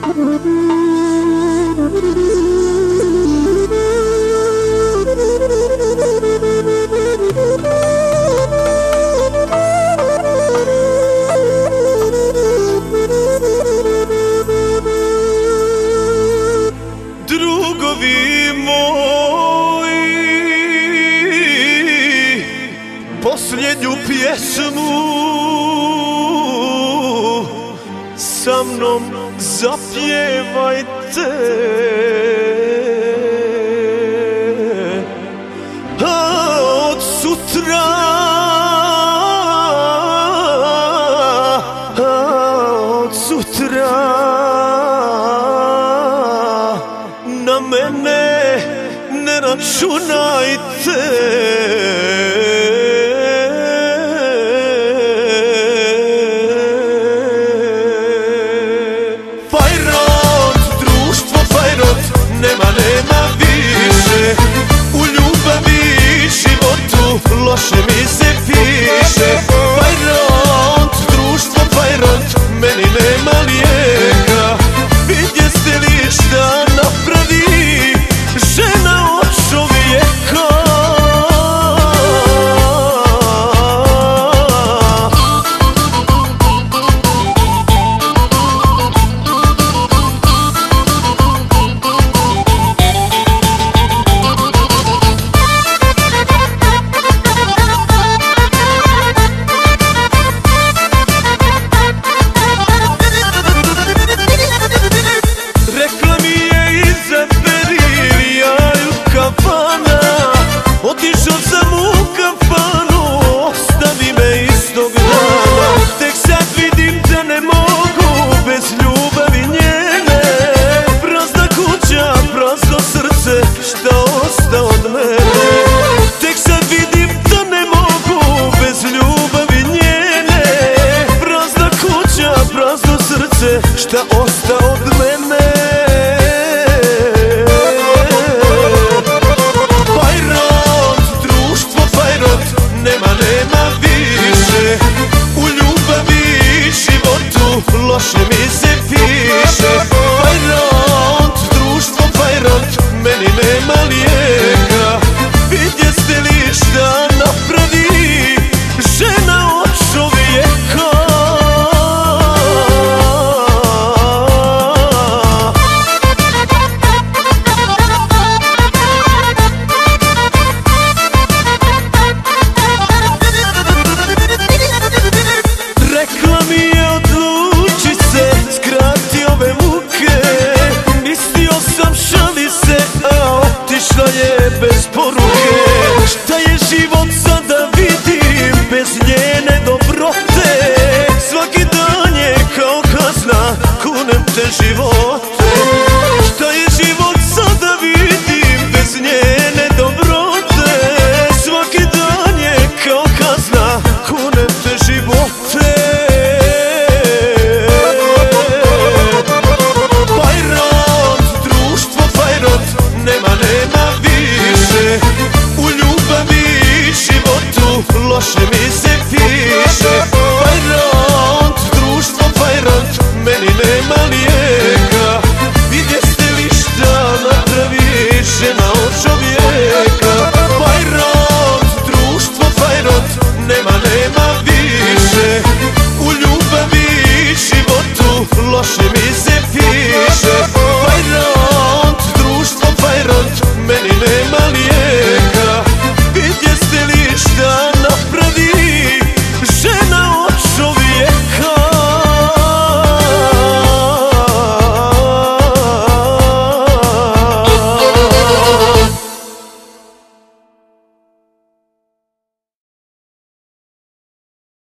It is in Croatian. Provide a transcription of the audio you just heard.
Drugovi moji, posljednju pjesmu sa mnom zapjevajte. A od sutra, na mene ne računajte. Fajront, društvo Fajront, nema više. U ljubavi i životu loše mi se piše. Fajront, društvo Fajront, meni nema lijeka. Vidjeste li šta napravi žena od čovjeka? Otišao sam u kafanu, ostavi me istog dana. Tek sad vidim da ne mogu bez ljubavi njene. Prazna kuća, prazno srce, šta osta od mene. Tek sad vidim da ne mogu bez ljubavi njene. Prazna kuća, prazno srce, šta osta od mene. Nema više. U ljubavi i životu loše mi se piše.